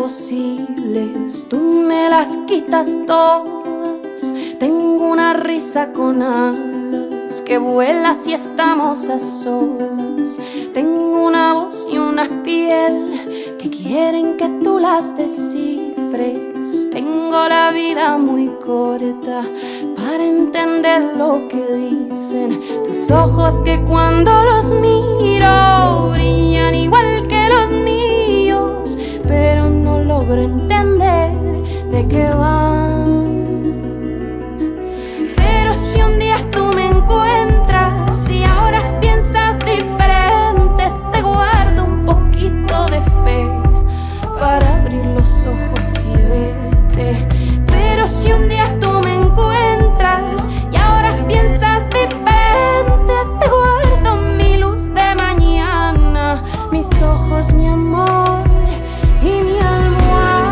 imposibles, tú me las quitas todas. Tengo una risa con alas que vuela si estamos a solas. Tengo una voz y una piel que quieren que tú las descifres. Tengo la vida muy corta para entender lo que dicen tus ojos, que cuando los miro brillan igual que los míos, pero no logro entender de qué van. Pero si un día tú me encuentras y ahora piensas diferente, te guardo un poquito de fe para abrir los ojos y verte. Pero si un día tú me encuentras y ahora piensas diferente, te guardo mi luz de mañana, mis ojos, mi amor y mi almohada.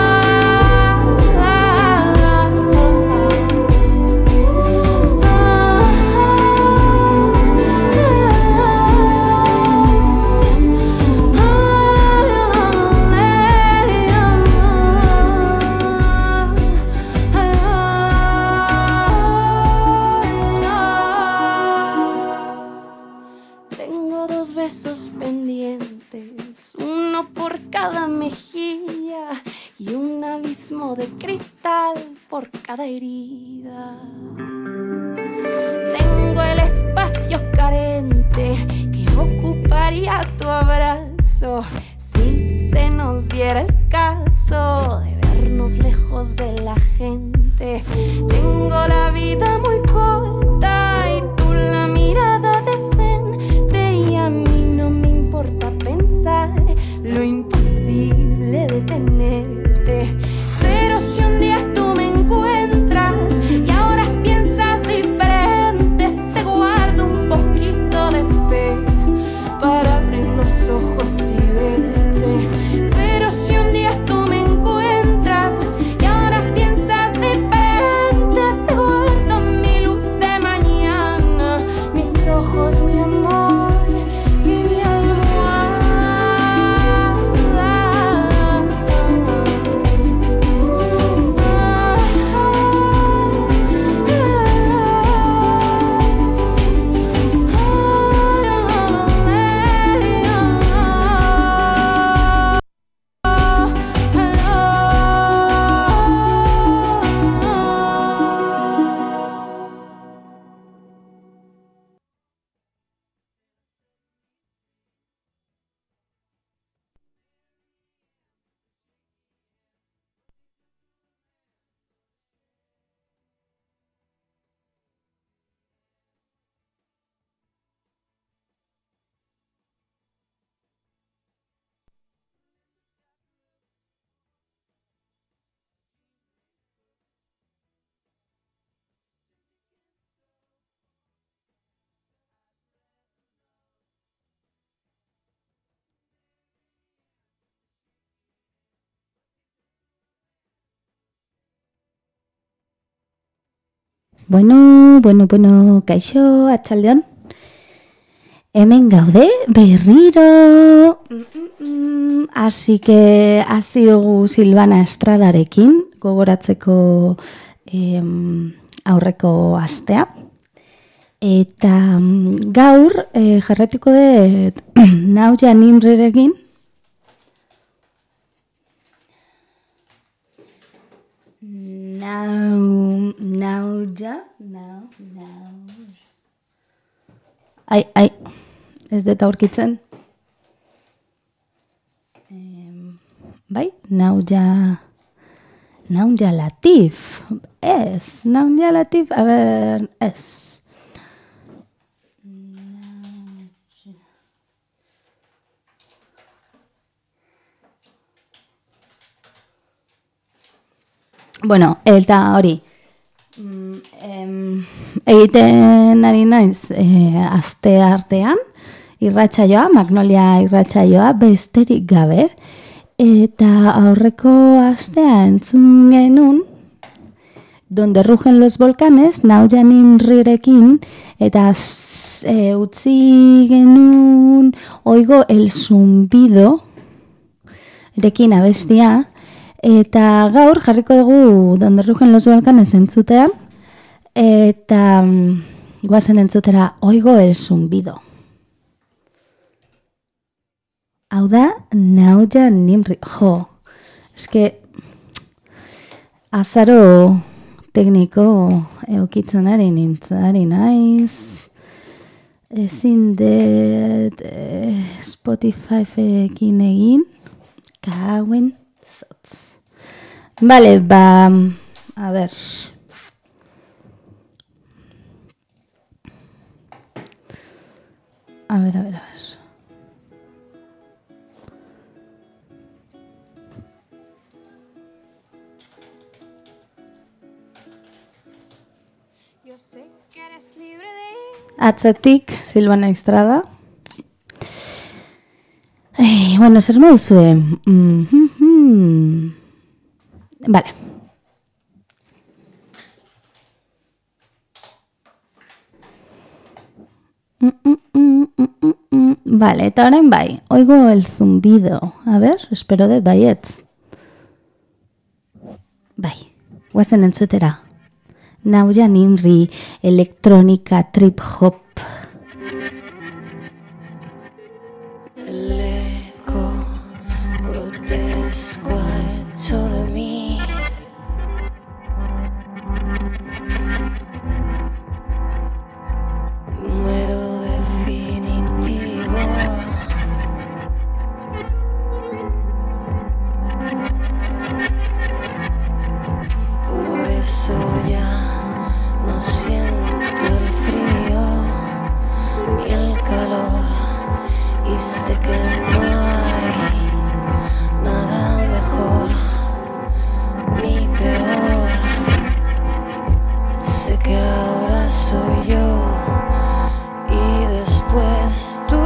Tengo dos besos pendientes, uno por cada mejilla y un abismo de cristal por cada herida. Tengo el espacio carente que ocuparía tu abrazo si se nos diera el caso de vernos lejos de la gente. Tengo la vida muy corta y tú la mirada decente, y a mí no me importa pensar lo imposible de tenerte. Pero si un día tú me encuentras y ahora piensas diferente, te guardo un poquito de fe para abrir los ojos y verte. Pero si un día tú me encuentras y ahora piensas diferente, te guardo mi luz de mañana, mis ojos, mi amor y mi almohada. Bueno, kaixo, atxaldeon. Hemen gaude, berriro. Así que hasi dugu Silvana Estradarekin, gogoratzeko aurreko astea. Eta gaur jarraituko dut Nauja Nimrirekin. Ai, ez dut aurkitzen. Bai, Nauja Latif. Ez, Nauja Latif, a ber, ez. Bueno, eta hori, egiten ari naiz aste artean, irratsaioa, Magnolia irratsaioa besterik gabe, eta aurreko astea entzun genuen, Donde rugen los volcanes, Nauja Nimrirekin, eta utzi genuen, oigo el zumbido, rekin abestia, eta gaur jarriko dugu Donde rugen los volcanes entzutea, eta guazen entzutera Oigo el zumbido. Hau da, Nauja Nimri. Jo, eske azaro tekniko eukitzen ari naiz. Ezin dut Spotify-ekin egin. Kauen zotz. Vale, a ver. A ver. Atzetik, Silvana Estrada. Bueno, zer moduzue. Vale. Vale, eta orain bai. Oigo el zumbido. A ver, espero de baietz. Bai, guazen entzutera. Nauja Nimri, electrónica, trip hop. El eco grotesco ha hecho de mí número definitivo. Por eso ya no siento el frío ni el calor y sé que no hay nada mejor ni peor. Sé que ahora soy yo y después tú.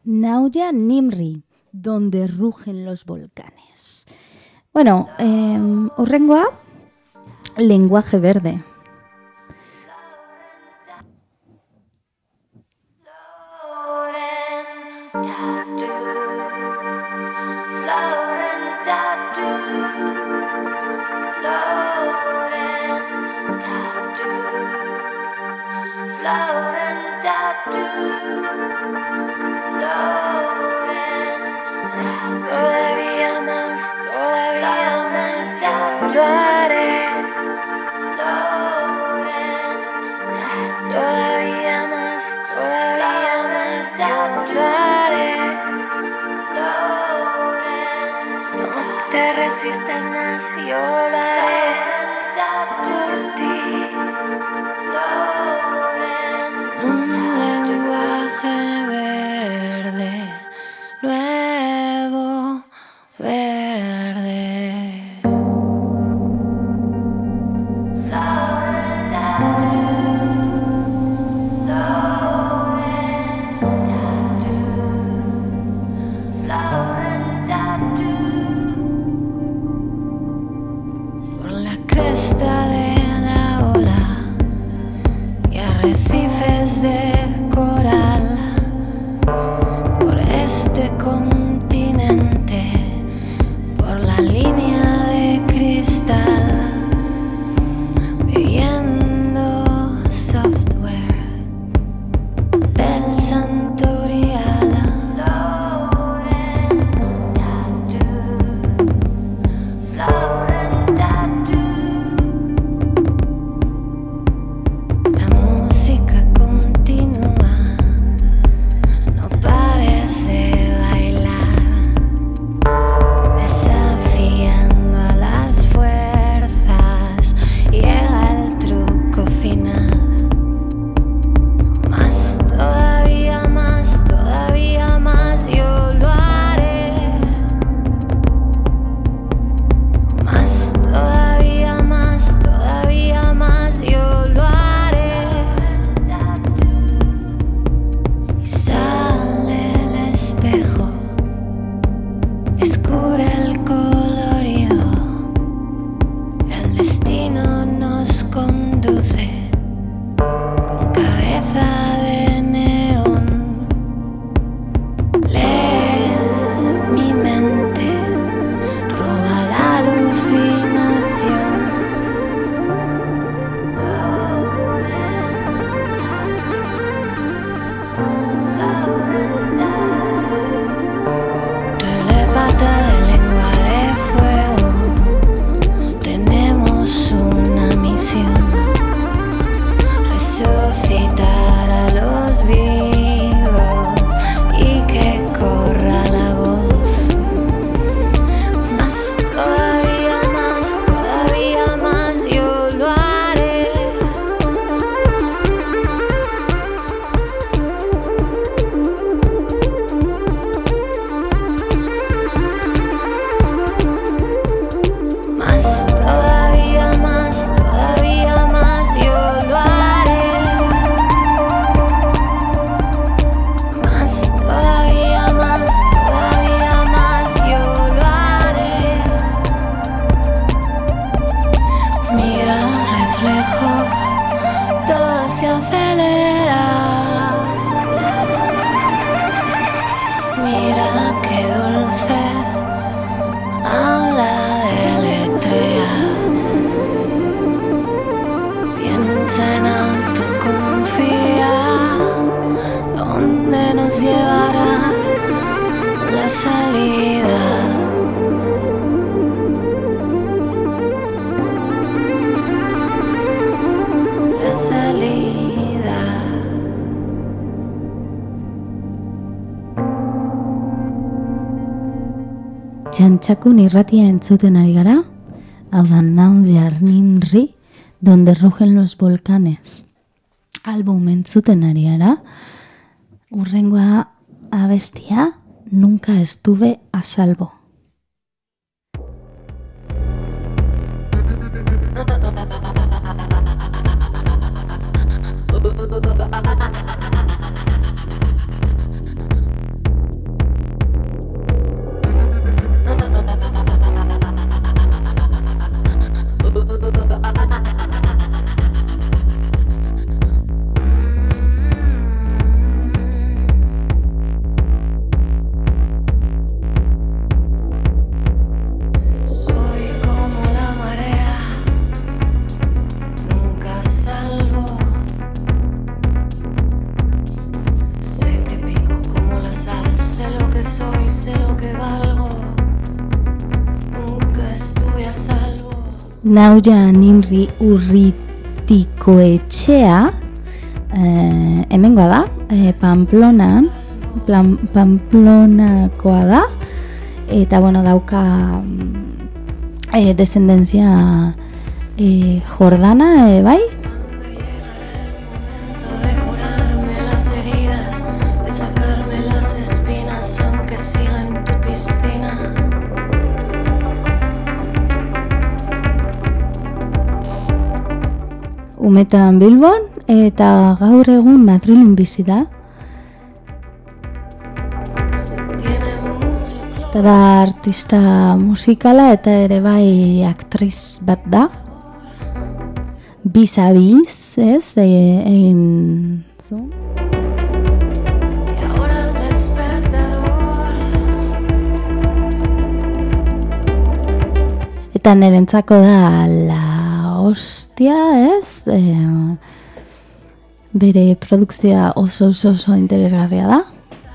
Nauja Nimri, donde rugen los volcanes. Bueno, hurrengoa, lenguaje verde. Todavía más, yo lo haré. Todavía más, yo lo haré. No te resistas más, yo lo haré por ti. Un lenguaje verde, nuevo verde. Por la cresta de la ola y arrecifes de coral, por este continente, por la línea de cristal, viviendo software del santo grial. La música continúa, no pares de bailar, desafiando a las fuerzas, llega el truco final. Más, todavía más, yo lo haré. Más, todavía más, yo lo haré. Y sale el espejo, descubre el colorido, el destino nos conduce con cabeza de neón. Lee mi mente, roba la alucinación. Telépata de lengua de fuego, tenemos una misión: resucitar a los vivos y que corra la voz. Más, todavía más, yo lo haré. Más, todavía más, yo lo haré. Más, todavía más, yo lo haré. Mira el reflejo, todo se acelera. Mira qué dulce, habla de letrea. Piensa en alto, confía, ¿dónde nos llevará la salida? La salida. Txantxakun irratia entzuten ari gara, hau da Nauja Nimri, donde rugen los volcanes. Album entzuten ari gara, hurrengoa abestia, nunca estuve a salvo. Nauja Nimri Urritikoetxea, hemengoa da, Pamplonakoa da, eta bueno, dauka descendencia jordana, bai? Umetan Bilbon eta gaur egun Madrilen bizi da. Eta da artista musikala eta ere bai aktriz bat da. Bizabiz, ez? Egin zuen. Eta nirentzako da la hostia, ez? Bere produkzioa oso interesgarria da.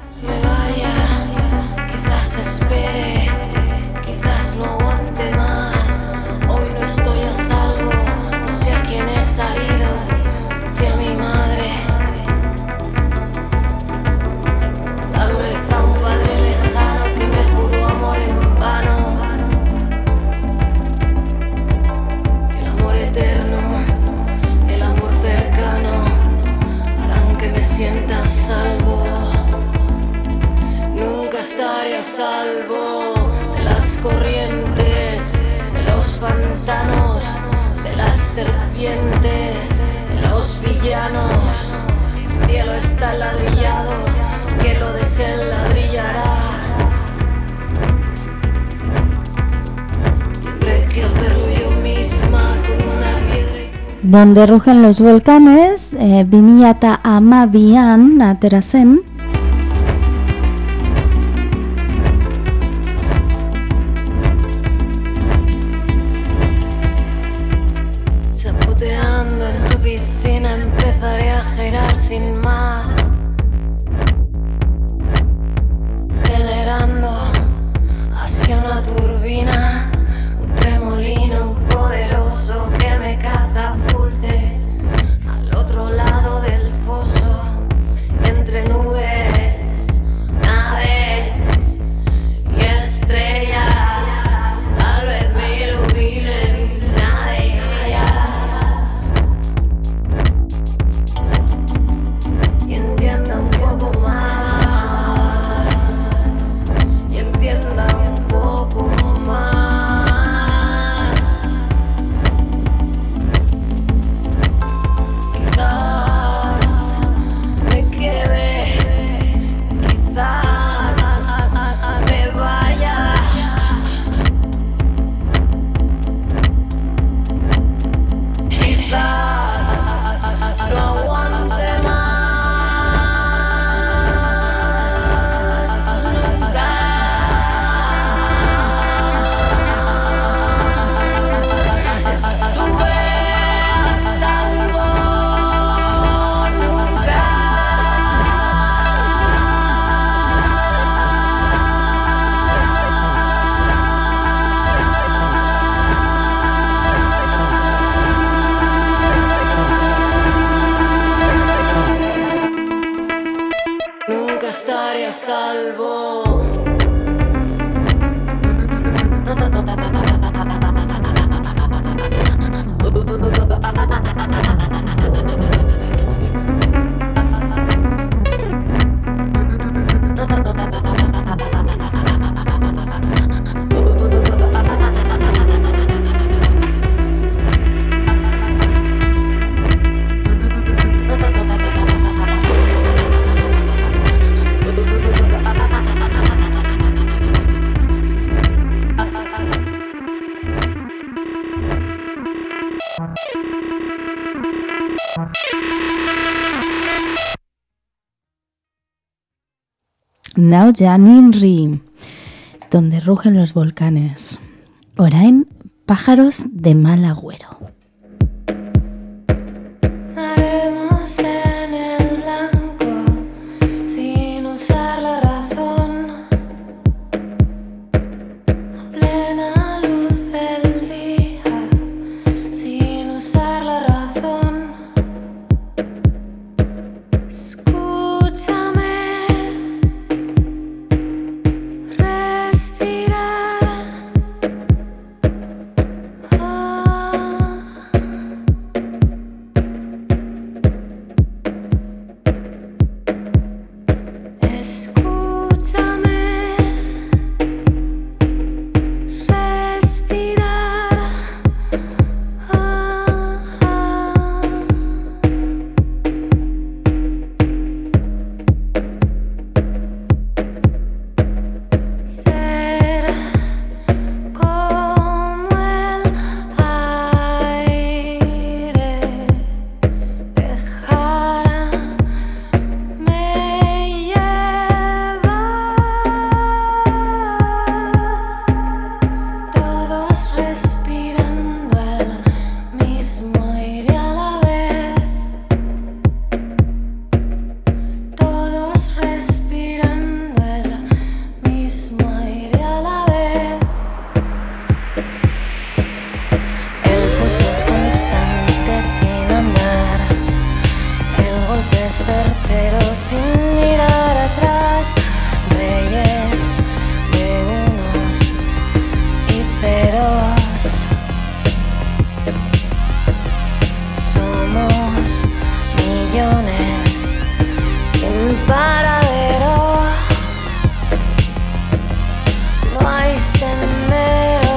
Salvo de las corrientes, de los pantanos, de las serpientes, de los villanos. El cielo está ladrillado, que lo desenladrillará. Tendré que hacerlo yo misma con una piedra. Donde rugen los volcanes, 2012an atera zen. Empezaré a girar sin más, generando hacia una turbina, un remolino poderoso que me catapulte al otro lado del foso, entre nubes, naves y estrellas. Tal vez me iluminen una de ellas. Entienda un poco más, y entienda un poco más. Quizás me quede, quizás me vaya. Quizás no aguante más. Nunca estaré a salvo. Nauja Nimri, donde rugen los volcanes. Orain, pájaros de mal agüero. Haremos en el blanco sin usar la razón, a plena luz del día, es certero sin mirar atrás, reyes de unos y ceros. Somos millones sin paradero, no hay sendero.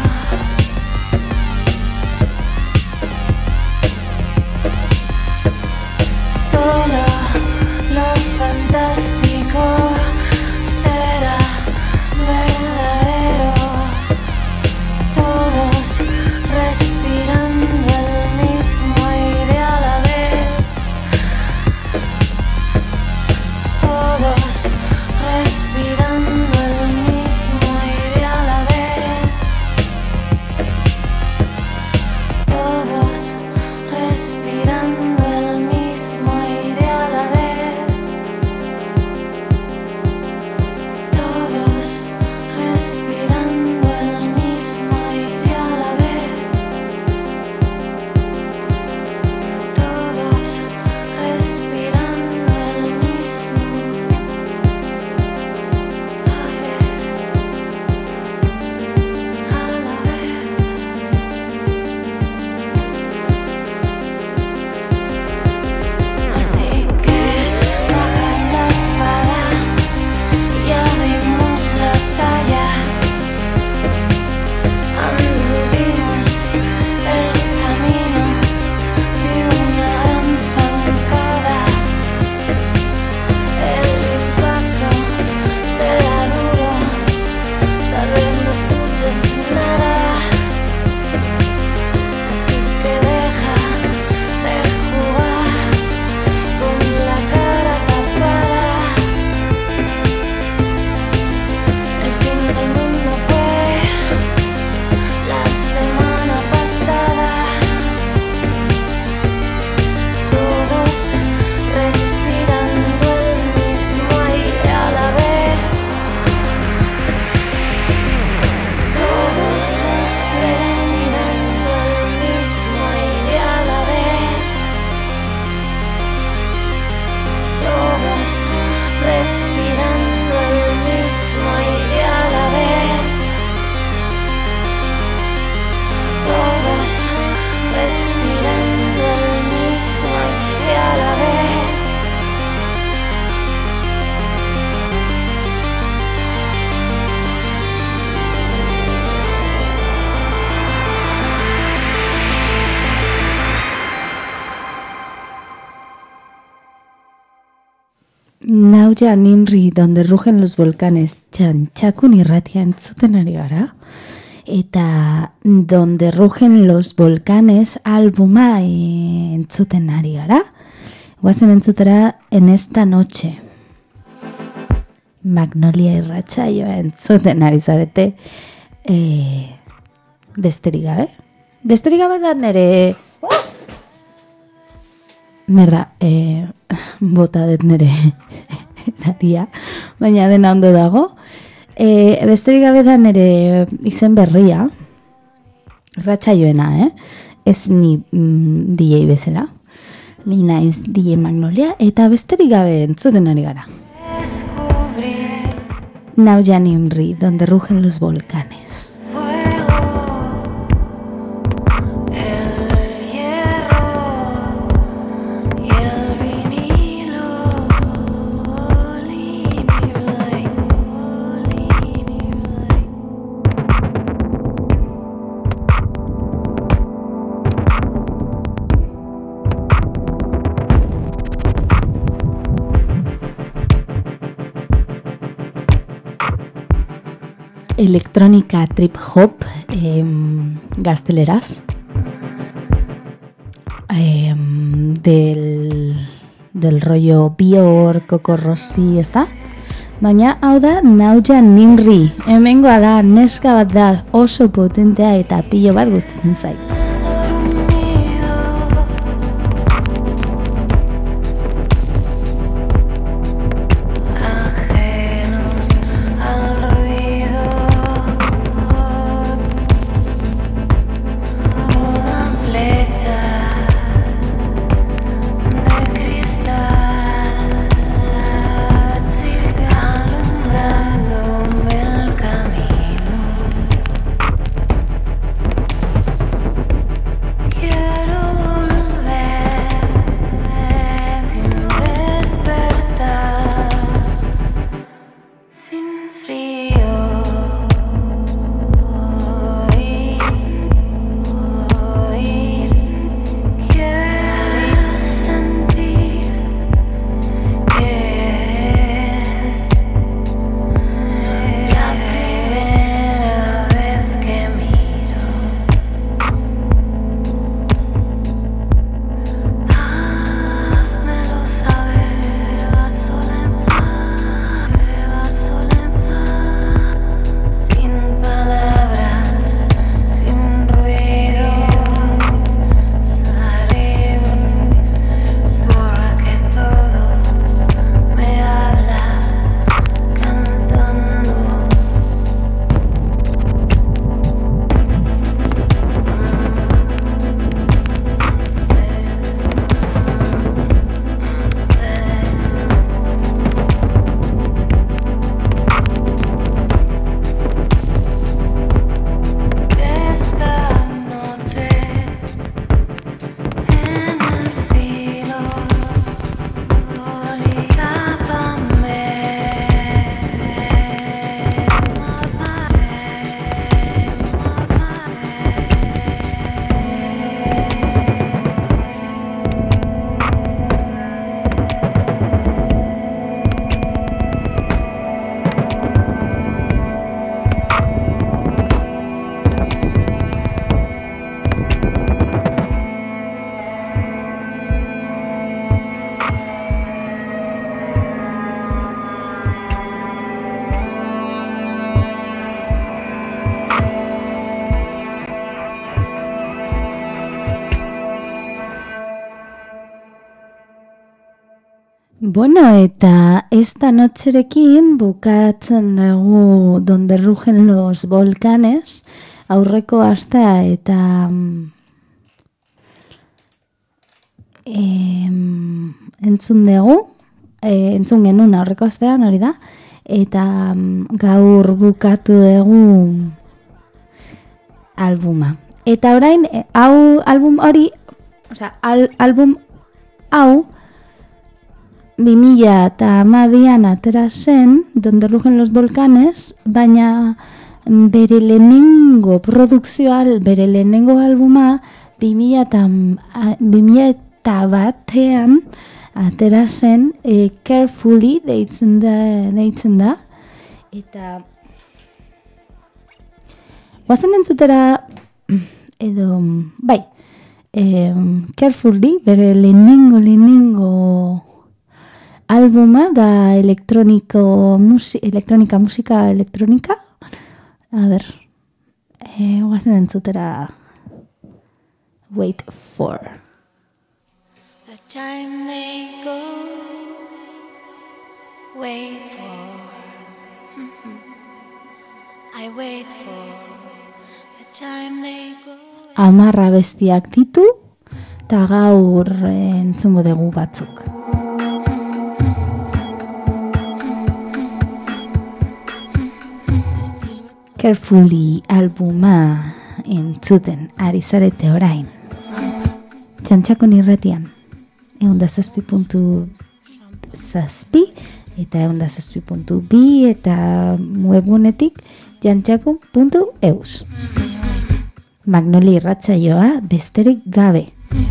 Solo lo fantástico será verdadero, todos respirando el mismo aire a la vez, todos respirando el mismo aire a la vez, todos respirando el mismo aire a la vez, todos respirando el mismo aire a la vez, todos respirando el mismo aire a la vez. Así que bajad la espada y abrimos la talla, anduvimos el camino de una gran zancada, el impacto será duro, tal vez no escuches nada, así que deja de jugar con la cara tapada. El fin del mundo fue la semana pasada, todos respirando el mismo aire a la vez, todos respirando el mismo aire a la vez, todos respirando el mismo aire a la vez, todos respirando el mismo aire a la vez. Nauja Nimri, donde rugen los volcanes, txantxakun irratia entzuten ari gara. Eta donde rugen los volcanes albuma entzuten ari gara. Guazen entzutera en esta noche. Magnolia irratsaioa entzuten ari zarete. Besterik gabe. Besterik gabe da nere... Merda, bota dut nere daria, baina dena ondo dago. Besterik gabe da nere izen berria, ratsaioena, ez ni DJ bezala, ni naiz DJ Magnolia, eta besterik gabe entzuten ari gara. Nauja Nimri, donde rugen los volcanes. Electrónica trip hop gazteleraz del rollo Bior, Coco Rossi, ez da? Baina hau da Nauja Nimri, hemengoa da, neska bat da, oso potentea eta pilo bat gustatzen zait. Una flecha de cristal. Bueno, eta esta notxerekin bukatzen dugu Donde rugen los volcanes, aurreko astea eta entzun dugu, entzun genuen aurreko astean hori da, eta gaur bukatu dugu albuma. Eta orain, album hori, album hau, 2012an atera zen, Donde rugen los volcanes, baina bere lehenengo produkzioa, bere lehenengo albuma 2001an atera zen, Carefully deitzen da, eta guazen entzutera, edo, bai, Carefully, bere lehenengo albuma da elektronika musika. A ber, guazen entzutera Wait for. The time they go, wait for. I wait for the time they go. 10 abestiak ditu, eta gaur entzungo dugu batzuk. Carefully albuma entzuten ari zarete orain. Txantxakun irratian, 107.7 eta 107.2 eta webgunetik txantxakun.eus. Magnoli irratsaioa besterik gabe.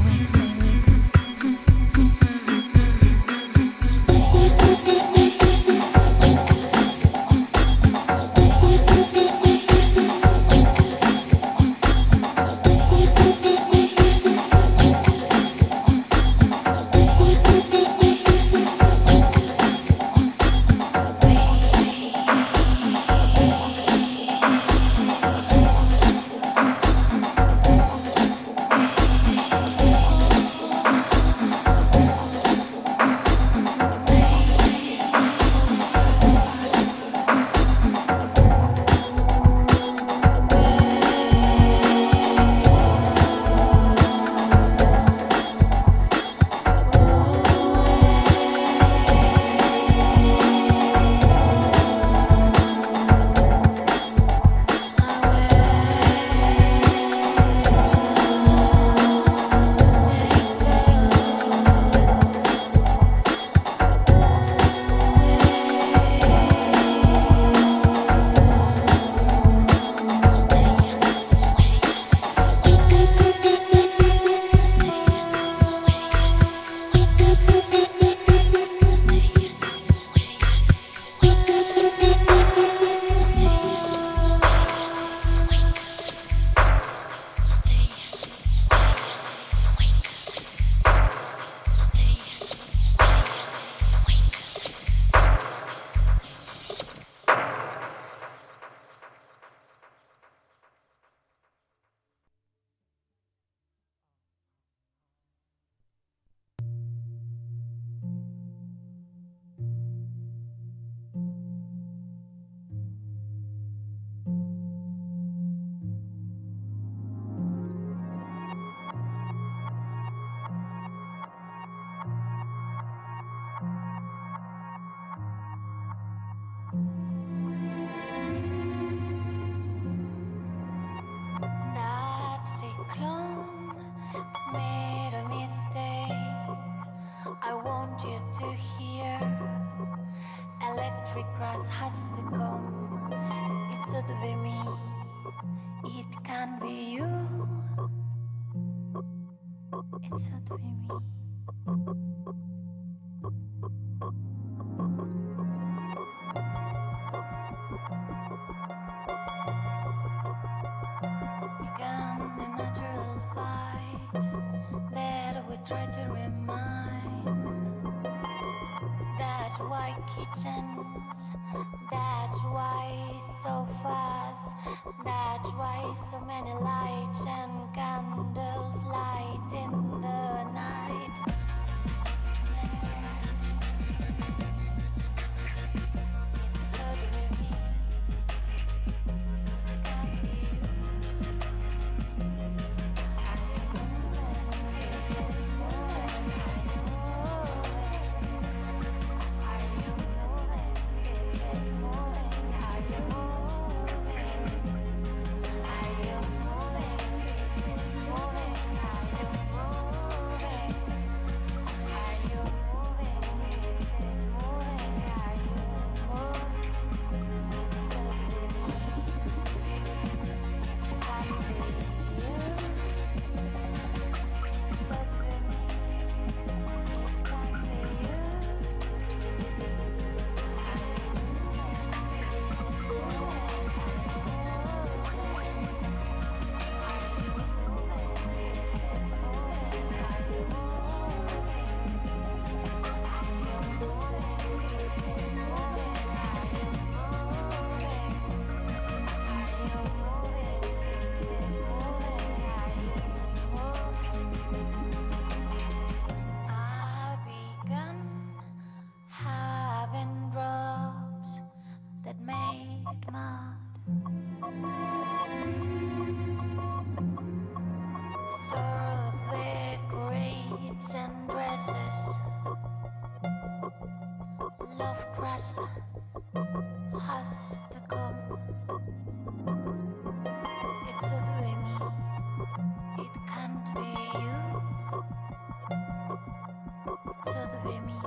That's why so fast. That's why so many lights and candles light in the night. Rush has to come. It's so dreamy. It can't be you. It's so dreamy.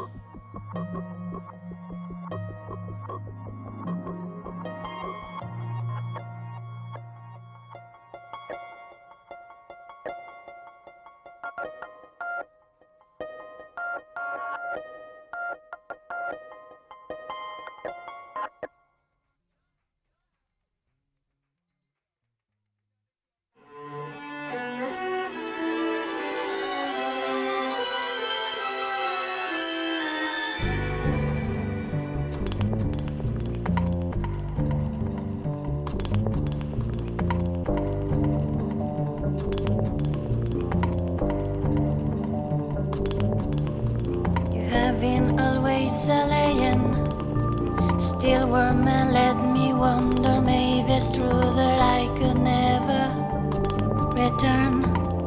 Been always a lion, still warm and let me wonder. Maybe it's true that I could never return.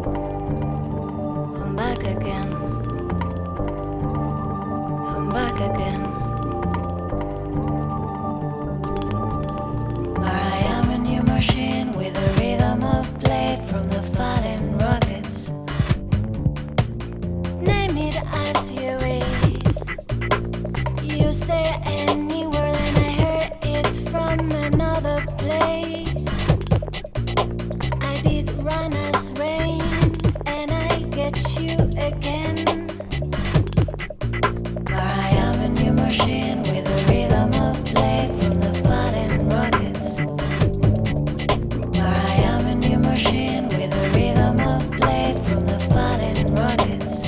I'm back again. I'm back again. Where I am a new machine with a rhythm of play from the falling rockets. Name it as you wish. You say any word and I heard it from another place. I did run as rain and I get you again. Where I am a new machine with a rhythm of play from the falling rockets. Where I am a new machine with a rhythm of play from the falling rockets.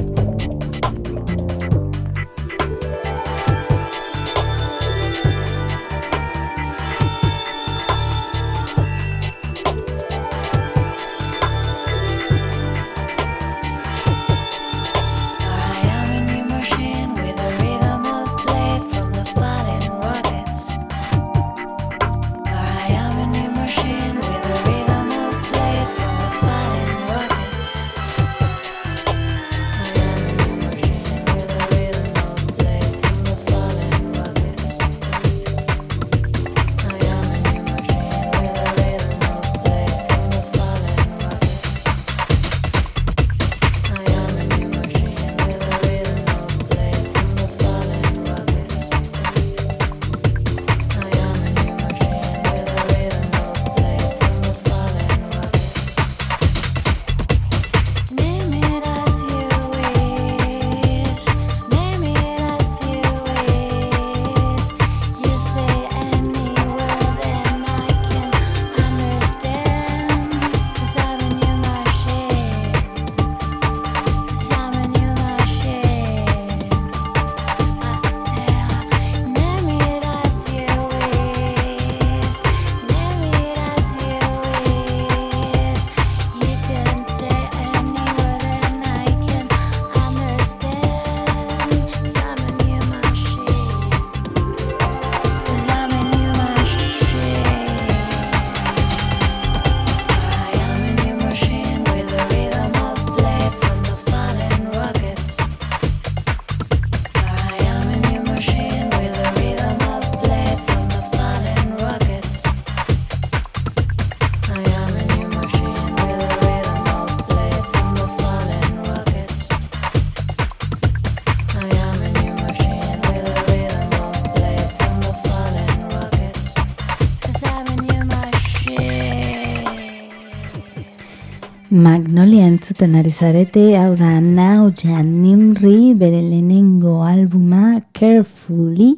Magnolia entzuten ari zarete, hau da Naoya Nimri bere lehenengo albuma Carefully,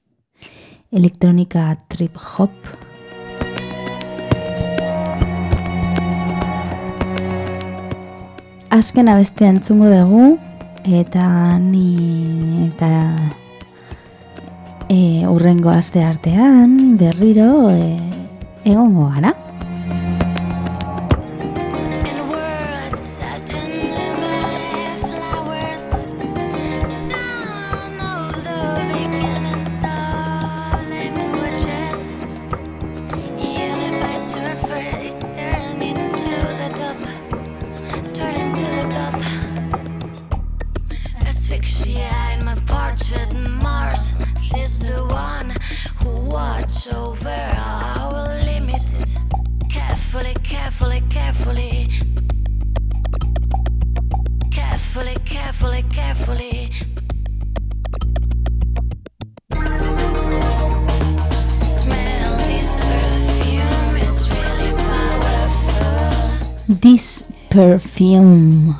elektronika trip hop. Azken abestea entzungo dugu, eta urrengo aste artean berriro egongo gara. Asphyxia in my portrait, Mars, sister. This Perfume.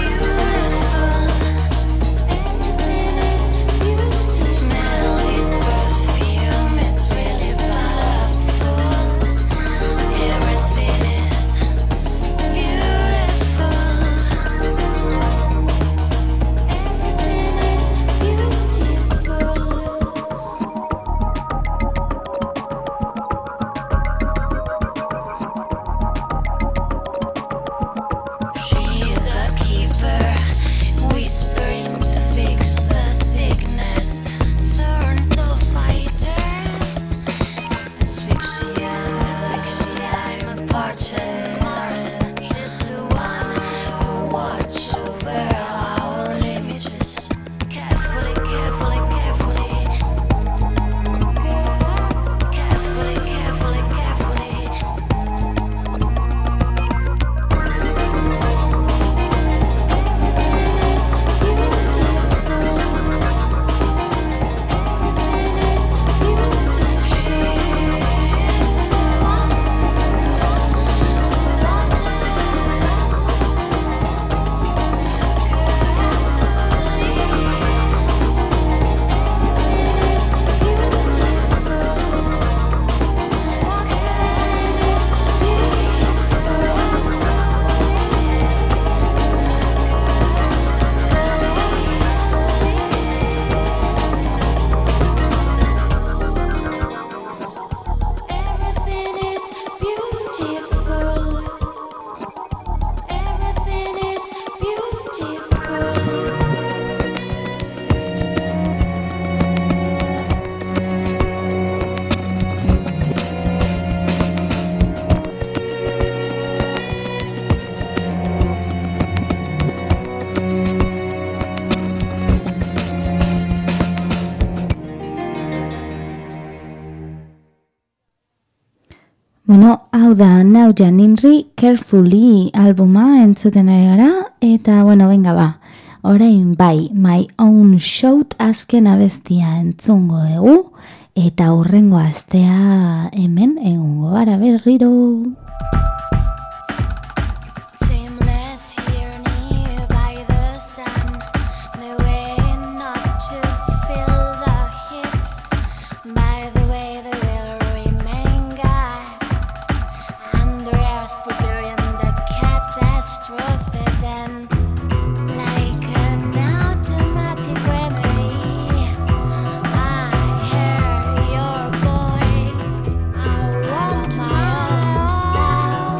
Bueno, hau da Naujaa Nimri Carefully albuma entzuten ari gara, eta bueno, venga ba, orain bai, My Own Shout azken abestia entzungo dugu, eta hurrengo astea hemen egongo gara berriro. Sound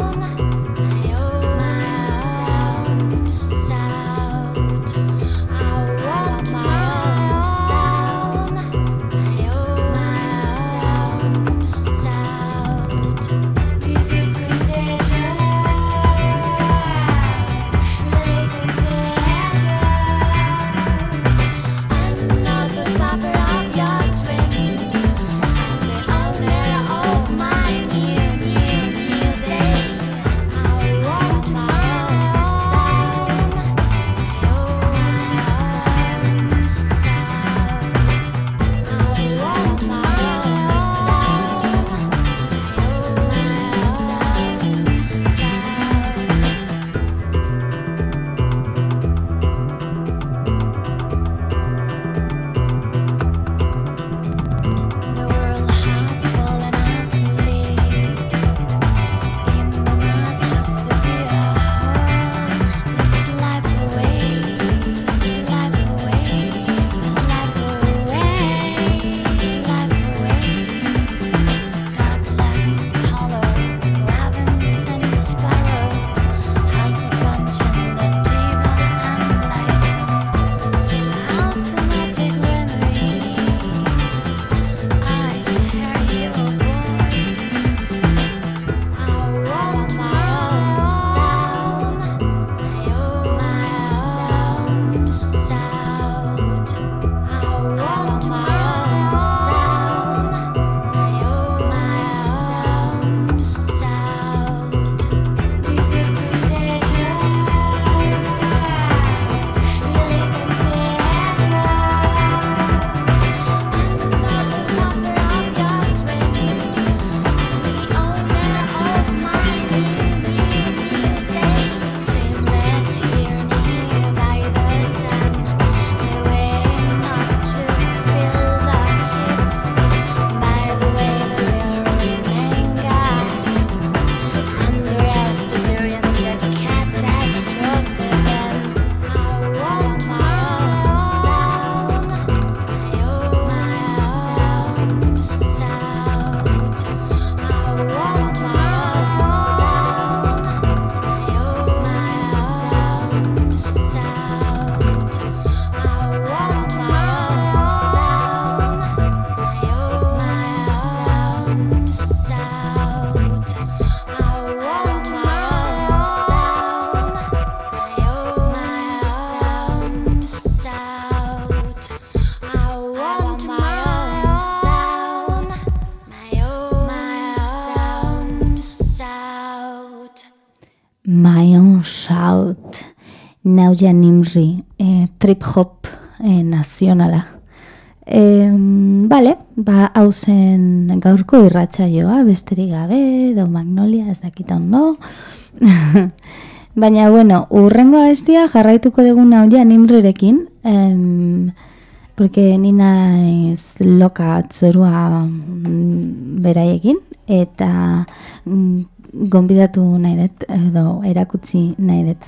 Nauja Nimri, trip hop nazionala. Bale, hau zen gaurko irratsaioa, besterik gabe, edo Magnolia, ez dakit ondo. Baina, bueno, urrengo abestia jarraituko dugu Nauja Nimrirekin, porque ni naiz loka atzorua beraiekin, eta gonbidatu nahi dut, edo erakutsi nahi dut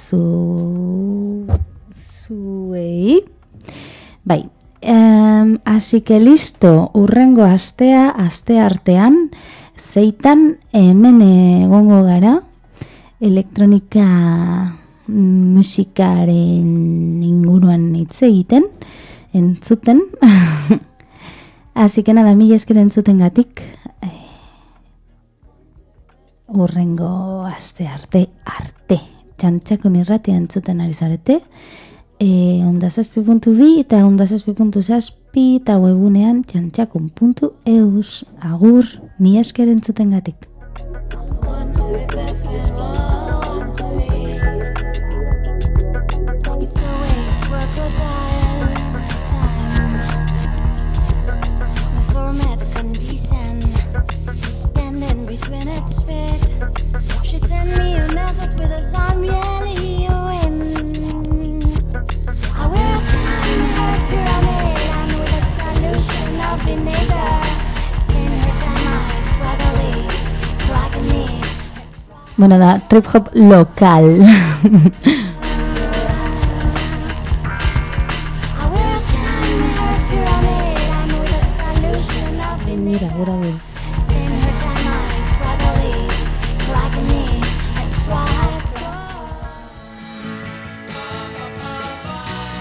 zuei. Bai, así que listo, urrengo aste artean, zeitan hemen egongo gara, elektronika musikaren inguruan hitz egiten, entzuten. Así que nada, mila esker entzutengatik. Urrengo aste arte. Txantxakun irratia entzuten ari zarete. Ondazazpi.bi eta ondazazpi.zazpi eta webunean txantxakun.eus. Agur, mila esker entzutengatik. She sent me a message with a song yelling you in. I will climb her pyramid and with a solution of vinegar. Send her down my swagger leaves, cracking it. Bueno, da trip hop lokal. I will climb her pyramid and with a solution of vinegar. Mira, gura.